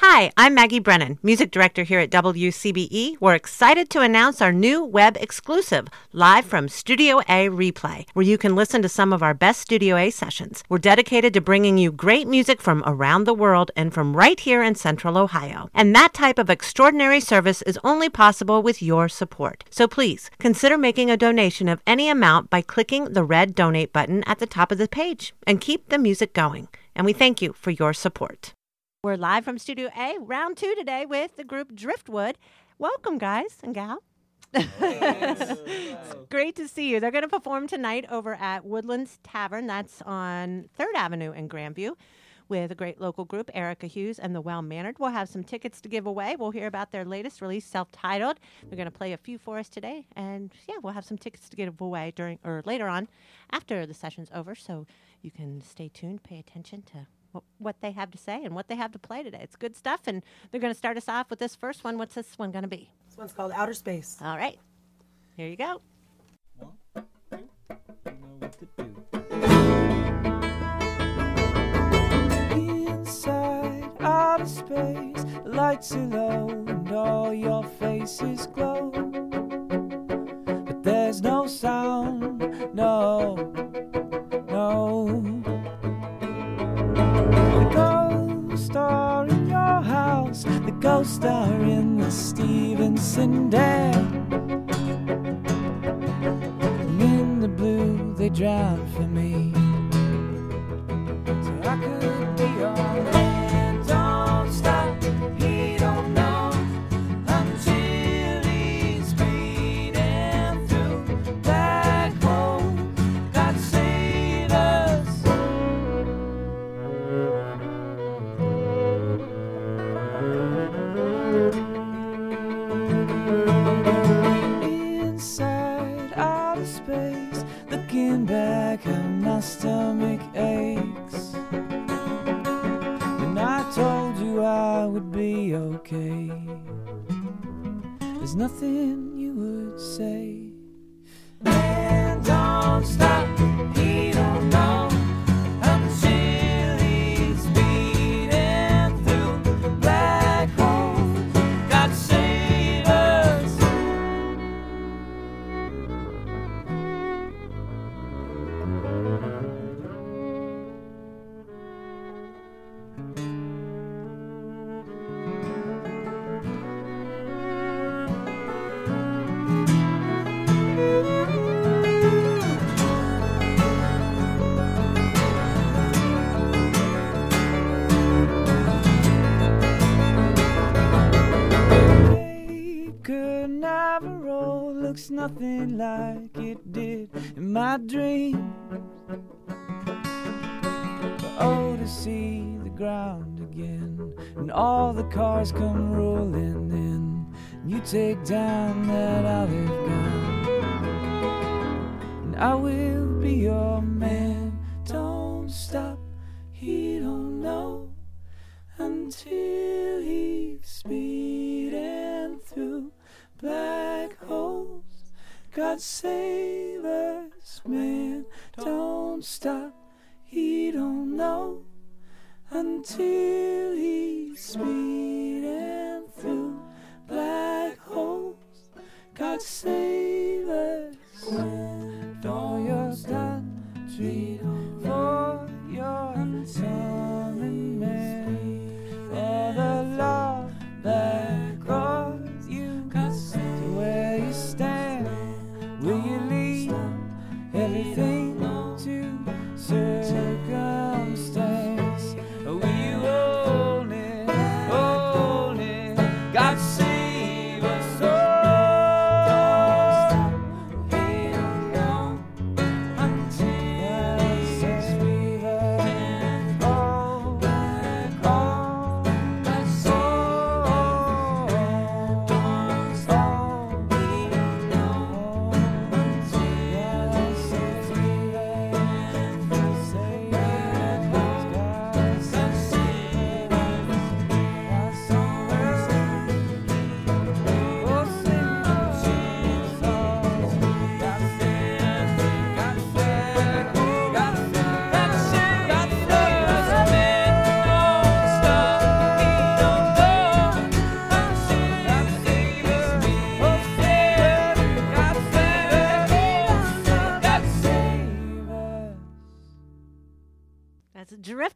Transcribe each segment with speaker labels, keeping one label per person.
Speaker 1: Hi, I'm Maggie Brennan, music director here at WCBE. We're excited to announce our new web exclusive, live from Studio A Replay, where you can listen to some of our best Studio A sessions. We're dedicated to bringing you great music from around the world and from right here in Central Ohio. And that type of extraordinary service is only possible with your support. So please, consider making a donation of any amount by clicking the red donate button at the top of the page and keep the music going. And we thank you for your support. We're live from Studio A, round 2 today with the group Driftwood. Welcome, guys and gal. It's great to see you. They're going to perform tonight over at Woodlands Tavern. That's on 3rd Avenue in Grandview with a great local group, Erica Hughes and the Well-Mannered. We'll have some tickets to give away. We'll hear about their latest release, self-titled. They're going to play a few for us today. And, we'll have some tickets to give away later on after the session's over. So you can stay tuned, pay attention to what they have to say and what they have to play today. It's good stuff, and they're going to start us off with this first one. What's this one going to be?
Speaker 2: This one's called Outer Space.
Speaker 1: All right. Here you go.
Speaker 3: 1, 2, you know what to do. Inside outer space, the lights are low and all your faces glow. But there's no sound, no. The ghosts are in the Stevenson Dam, and in the blue they drown for me. So I could be your man. Don't stop, he don't know until he's speeding through black holes. God save us. Inside outer space, looking back, how my stomach aches. And I told you I would be okay. There's nothing you would say. Man, don't stop, he don't know until he's speeding through black holes. God save us. Cape Canaveral looks nothing like it did in my dream. Oh, to see the ground again, and all the cars come rolling in, and you take down that olive gun, and I will be your man. Don't stop, he don't know until he's speeding through black holes. God save us, man. Don't stop, he don't know until he's speeding through black holes. God save us, man. For your country, for your coming man, for the love that calls you to where you stand. Will you leave everything to circumstance? Will you hold it, God save us all.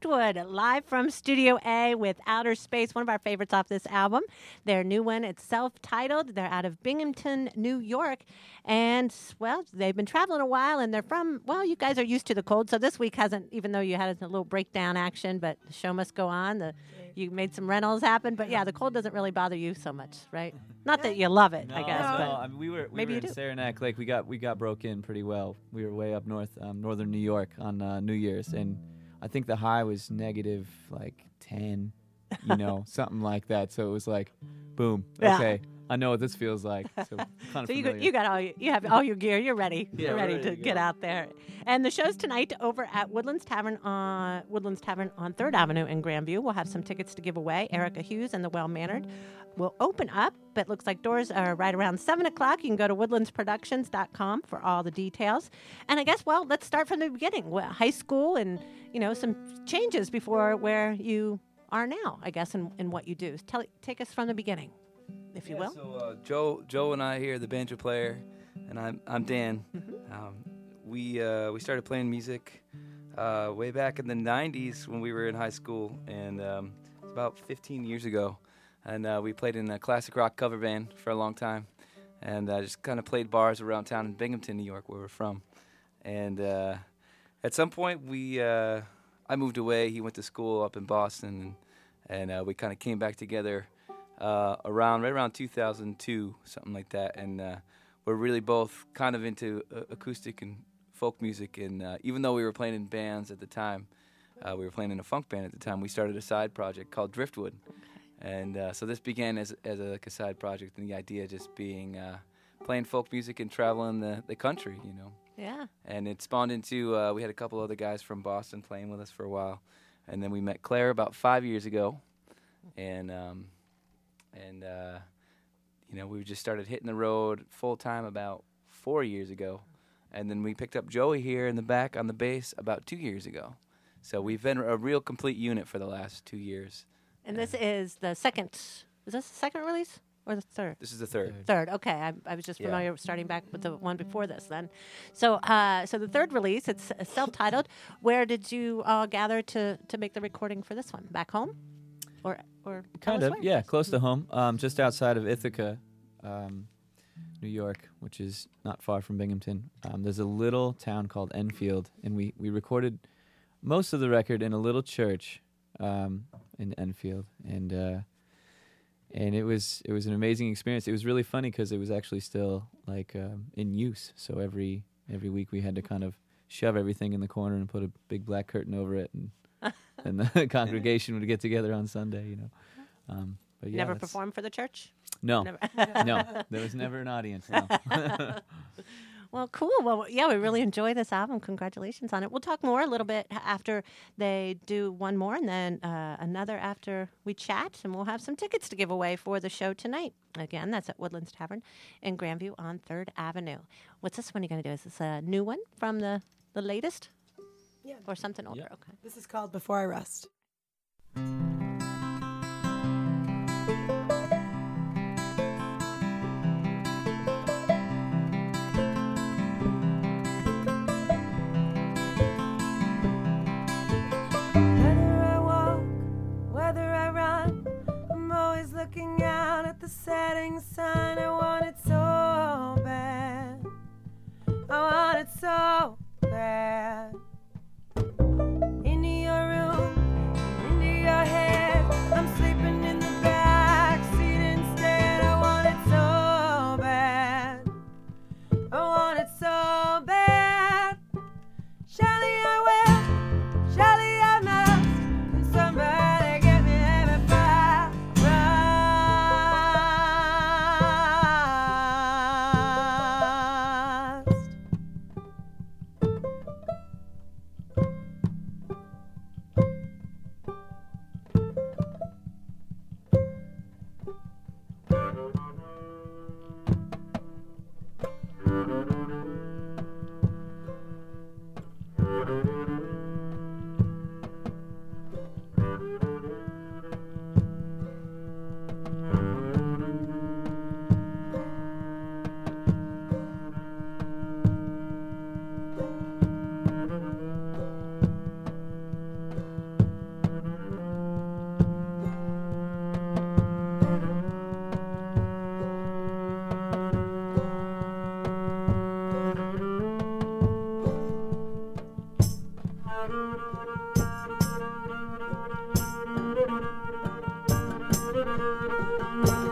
Speaker 1: Driftwood, live from Studio A with Outer Space, one of our favorites off this album. Their new one, it's self-titled. They're out of Binghamton, New York. And, well, they've been traveling a while, and they're from, well, you guys are used to the cold. So this week hasn't, even though you had a little breakdown action, but the show must go on. You made some rentals happen. But, yeah, the cold doesn't really bother you so much, right? Not that you love it, I guess.
Speaker 2: No,
Speaker 1: but
Speaker 2: I mean, we were
Speaker 1: maybe
Speaker 2: in
Speaker 1: you do.
Speaker 2: Saranac Lake. We got broke in pretty well. We were way up north, northern New York on New Year's, and I think the high was negative like 10, something like that. So it was like, boom.
Speaker 1: Yeah.
Speaker 2: Okay, I know what this feels like. So kind of
Speaker 1: So
Speaker 2: familiar.
Speaker 1: you have all your gear. You're ready.
Speaker 2: Yeah,
Speaker 1: You're
Speaker 2: we're
Speaker 1: ready
Speaker 2: ready
Speaker 1: to
Speaker 2: to
Speaker 1: get
Speaker 2: go.
Speaker 1: out there. And the show's tonight over at Woodlands Tavern on 3rd Avenue in Grandview. We'll have some tickets to give away. Erica Hughes and the Well Mannered will open up, but looks like doors are right around 7 o'clock. You can go to woodlandsproductions.com for all the details. And I guess, well, let's start from the beginning. Well, high school and, some changes before where you are now, I guess, in what you do. Take us from the beginning, if you will.
Speaker 4: So Joe and I here, the banjo player, and I'm Dan. We started playing music way back in the 90s when we were in high school, and it's about 15 years ago. And we played in a classic rock cover band for a long time, and just kind of played bars around town in Binghamton, New York, where we're from. And at some point, I moved away. He went to school up in Boston, and we kind of came back together right around 2002, something like that. And we're really both kind of into acoustic and folk music. And even though we were playing in bands at the time, we were playing in a funk band at the time, we started a side project called Driftwood. And so this began as a side project, and the idea just being playing folk music and traveling the country,
Speaker 1: Yeah.
Speaker 4: And it spawned into, we had a couple other guys from Boston playing with us for a while. And then we met Claire about 5 years ago. And we just started hitting the road full time about 4 years ago. And then we picked up Joey here in the back on the bass about 2 years ago. So we've been a real complete unit for the last 2 years.
Speaker 1: And this is the second. Is this the second release or the third?
Speaker 4: This is the third.
Speaker 1: Third. Okay, I was just
Speaker 4: Yeah.
Speaker 1: familiar starting back with the one before this. Then, so the third release, it's self-titled. Where did you all gather to make the recording for this one? Back home, or
Speaker 2: Kind of, yeah, close to home, just outside of Ithaca, New York, which is not far from Binghamton. There's a little town called Enfield, and we recorded most of the record in a little church in Enfield, and it was an amazing experience. It was really funny because it was actually still like in use. So every week we had to kind of shove everything in the corner and put a big black curtain over it, and the congregation would get together on Sunday, But yeah,
Speaker 1: never performed for the church?
Speaker 2: No,
Speaker 1: Never.
Speaker 2: no, there was never an audience. No.
Speaker 1: Well, cool. Well, yeah, we really enjoy this album. Congratulations on it. We'll talk more a little bit after they do one more, and then another after we chat, and we'll have some tickets to give away for the show tonight. Again, that's at Woodlands Tavern in Grandview on 3rd Avenue. What's this one you're going to do? Is this a new one from the latest?
Speaker 5: Yeah.
Speaker 1: Or something older?
Speaker 2: Yeah.
Speaker 1: Okay.
Speaker 5: This is called Before I Rest. Whether I walk, whether I run, I'm always looking out at the setting sun. I want it so bad. I want it so bad. Into your room, into your head. I'm sleeping in the back seat instead. I want it so bad. I want it so bad. Surely I will, surely I must. Can somebody get me there before I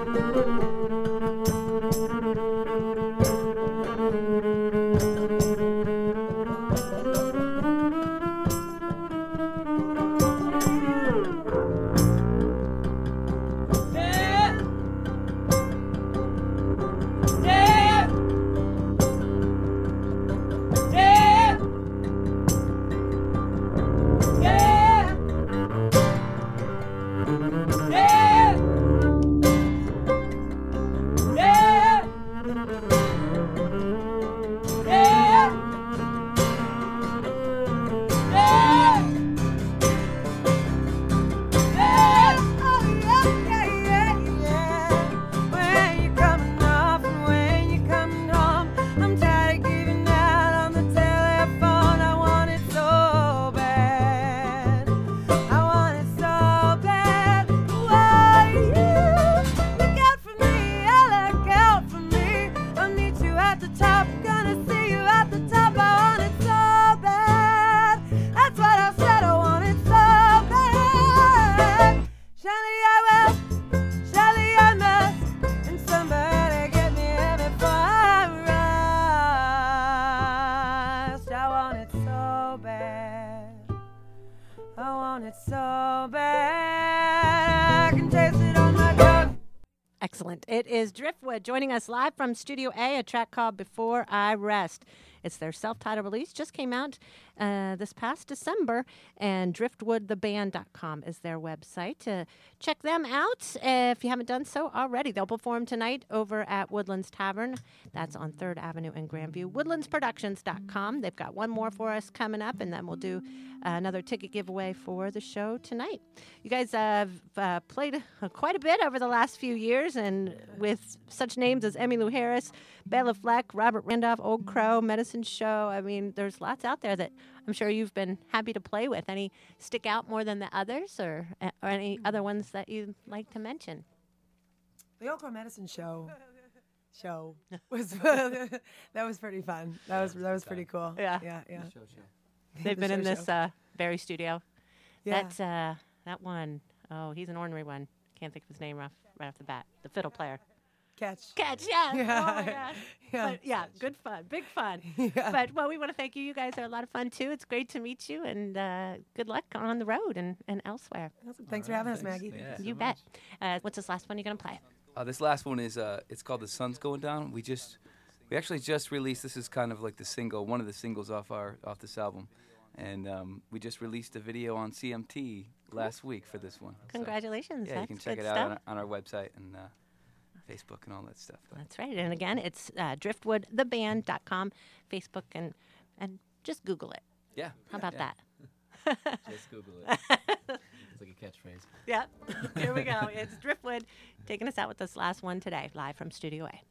Speaker 1: Excellent. It is Driftwood joining us live from Studio A, a track called Before I Rest. It's their self-titled release, just came out this past December, and driftwoodtheband.com is their website. Check them out if you haven't done so already. They'll perform tonight over at Woodlands Tavern. That's on 3rd Avenue in Grandview. Woodlandsproductions.com. They've got one more for us coming up, and then we'll do another ticket giveaway for the show tonight. You guys have played quite a bit over the last few years, and with such names as Emmylou Harris, Bela Fleck, Robert Randolph, Old Crow, Medicine Show. I mean, there's lots out there that I'm sure you've been happy to play with. Any stick out more than the others, or any other ones that you'd like to mention?
Speaker 5: The Old Crow Medicine Show was that was pretty fun. That was pretty cool.
Speaker 1: Yeah.
Speaker 2: Show.
Speaker 1: They've been in this Barry studio.
Speaker 5: Yeah.
Speaker 1: That one. Oh, he's an ornery one. Can't think of his name right off the bat. The fiddle player.
Speaker 5: Catch,
Speaker 1: yeah.
Speaker 5: Yeah.
Speaker 1: Oh, my gosh.
Speaker 5: Yeah.
Speaker 1: But, yeah, good fun. Big fun.
Speaker 5: Yeah.
Speaker 1: But, well, we want to thank you. You guys are a lot of fun, too. It's great to meet you, and good luck on the road and elsewhere.
Speaker 5: Awesome. Thanks for having us, Maggie.
Speaker 1: You bet. What's this last one you're going to play?
Speaker 4: This last one is it's called The Sun's Going Down. We actually just released, this is kind of like the single, one of the singles off this album. And we just released a video on CMT last week for this one.
Speaker 1: Congratulations.
Speaker 4: So, yeah, you can check it out on our website and Facebook and all that stuff.
Speaker 1: That's right. And again, it's driftwoodtheband.com, Facebook, and just Google it.
Speaker 4: Yeah.
Speaker 1: How about that?
Speaker 2: Just Google it. It's like a catchphrase.
Speaker 1: Yeah. Here we go. It's Driftwood taking us out with this last one today, live from Studio A.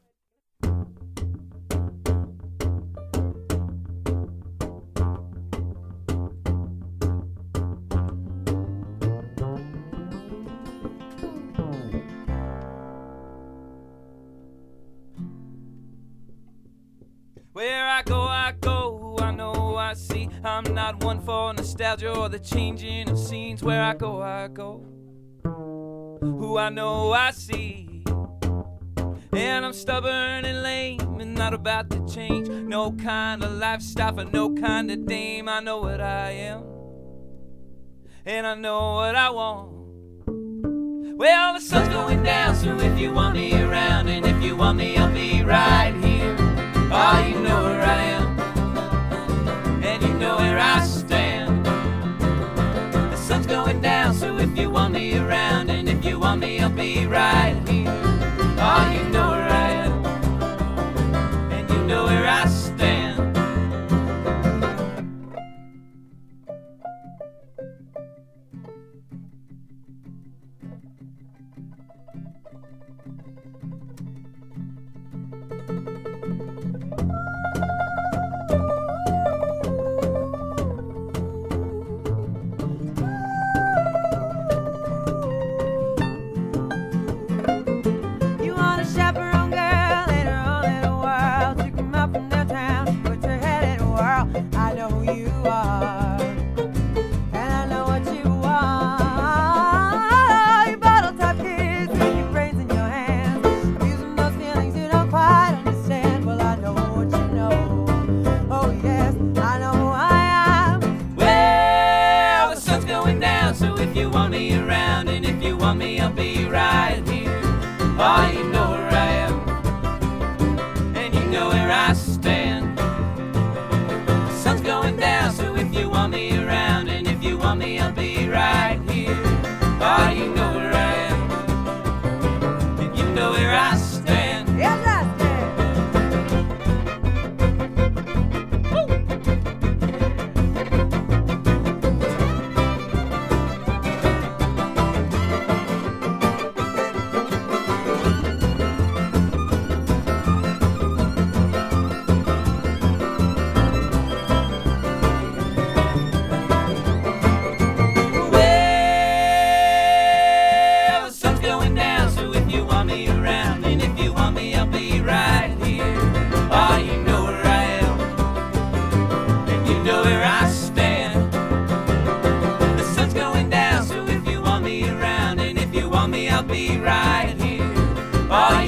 Speaker 3: Where I go, I know I see. I'm not one for nostalgia or the changing of scenes. Where I go. Who I know I see. And I'm stubborn and lame and not about to change. No kind of lifestyle for no kind of dame. I know what I am. And I know what I want. Well, the sun's going down, so if you want me around, and if you want me, I'll be right here. Oh, you know where I am, and you know where I stand. The sun's going down, so if you want me around, and if you want me, I'll be right here. Oh, you know where I am, and you know where I stand.
Speaker 4: right here. Oh, you know where I am, and you know where I stand. The sun's going down, so if you want me around, and if you want me, I'll be right here. Oh, you know where I am, and you know where I stand.
Speaker 5: Yes, I stand.
Speaker 4: Well, the sun's going down, so if you want me around, and if you want me, I'll be right here. Oh, you know where I am, and you know where I stand. The sun's going down, so if you want me around, and if you want me, I'll be right here. Oh,